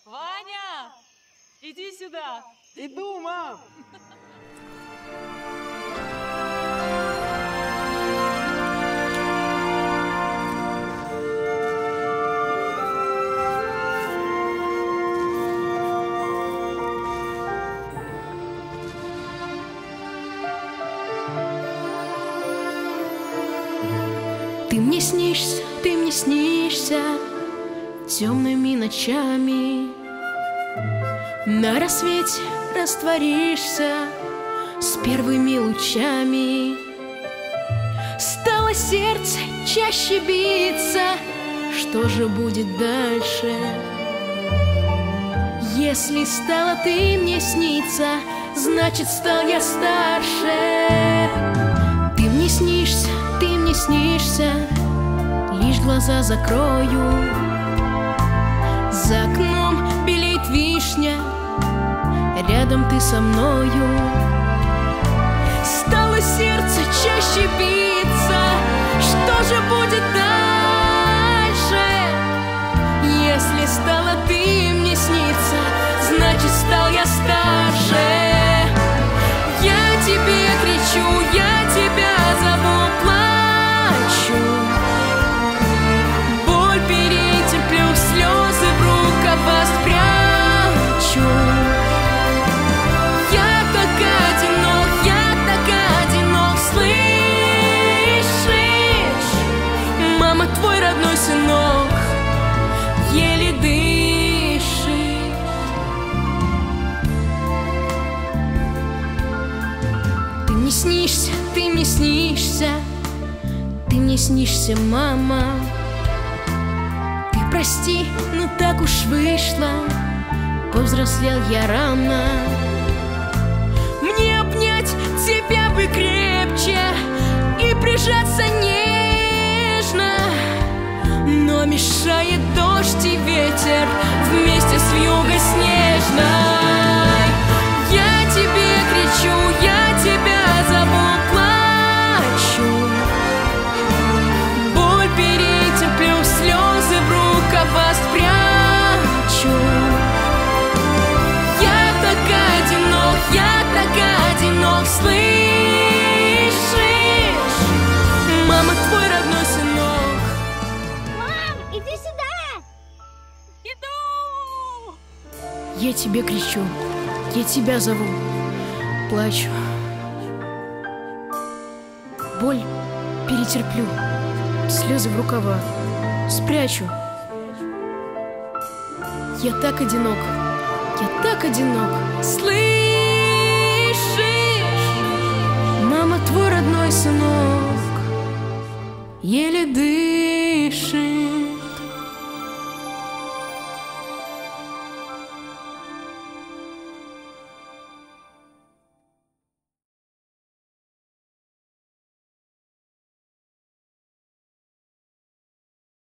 Ваня, иди сюда. Иду, мам. Ты мне снишься темными ночами. На рассвете растворишься с первыми лучами. Стало сердце чаще биться. Что же будет дальше? Если стала ты мне сниться, значит, стал я старше. Ты мне снишься, лишь глаза закрою. За окном белеет вишня, рядом ты со мною. Стало сердце чаще биться. Что же будет дальше? Если стала ты мне сниться, значит, стал я старше. Я тебе кричу, я тебя зову, плачу. Боль перетерплю, слезы в рукава спрячу. Я так одинок, слышишь? Мама, твой родной сынок еле дышит. Ты мне снишься, ты мне снишься, мама. Ты прости, но так уж вышло, повзрослел я рано. Мне обнять тебя бы крепче и прижаться нежно, но мешает дождь и ветер вместе с вьюгой снежной. Я тебе кричу, я тебя зову, плачу. Боль перетерплю, слезы в рукава спрячу. Я так одинок, слышишь? Мама, твой родной сынок. Мам, иди сюда! Иду! Я тебе кричу, я тебя зову, плачу. Боль перетерплю, слезы в рукава спрячу. Я так одинок, слышишь? Мама, твой родной сынок еле дышит.